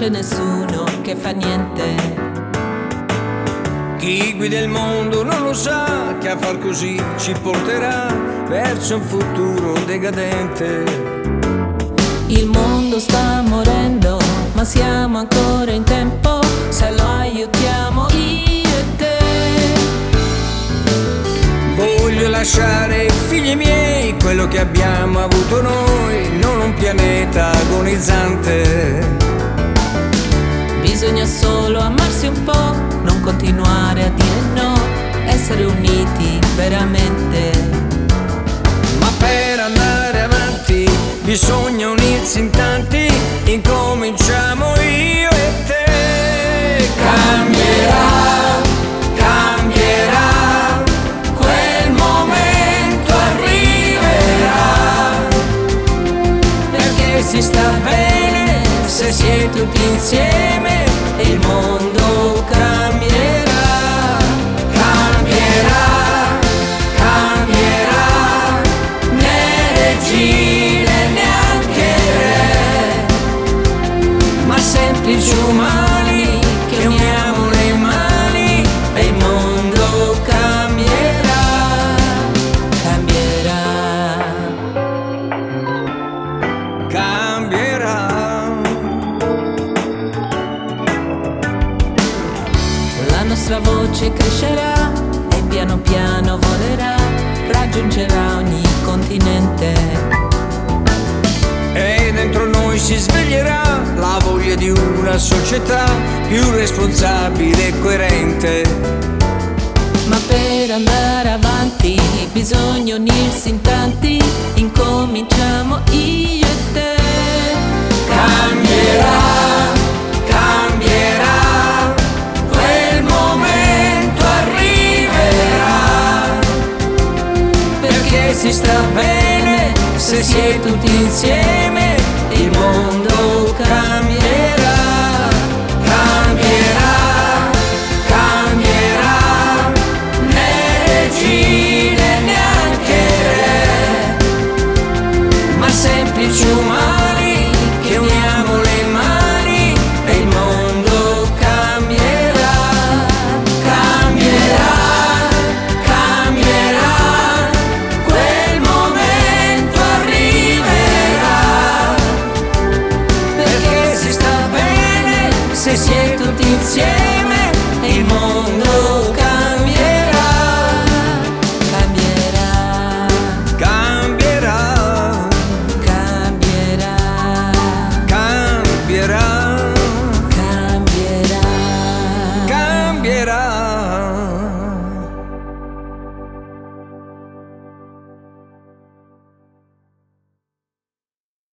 c'è nessuno che fa niente. Chi guida il mondo non lo sa che a far così ci porterà verso un futuro decadente. Il mondo sta morendo, ma siamo ancora in tempo se lo aiutiamo io e te. Voglio lasciare, figli miei, quello che abbiamo avuto noi, non un pianeta agonizzante. Bisogna solo amarsi un po', non continuare a dire no, essere uniti veramente. Ma per andare avanti bisogna unirsi in tanti, incominciamo io e te. Cambierà, cambierà, quel momento arriverà, perché si sta bene se si è tutti insieme e il mondo cambierà. Cambierà, cambierà, né regine neanche re, ma semplici umani che uniamo le mani e il mondo cambierà. Cambierà, cambierà. La nostra voce crescerà e piano piano volerà, raggiungerà ogni continente. E dentro noi si sveglierà la voglia di una società più responsabile e coerente. Ma per andare avanti bisogna unirsi in tanti, incominciamo io e te. Cambierà, cambierà, quel momento arriverà, perché si sta bene se si è tutti insieme, il mondo cambierà. Cambierà, cambierà, né regine neanche re, ma semplici umani che uniamo le mani e il mondo cambierà. Cambierà, cambierà, quel momento arriverà, perché si sta bene se si è tutti insieme e il mondo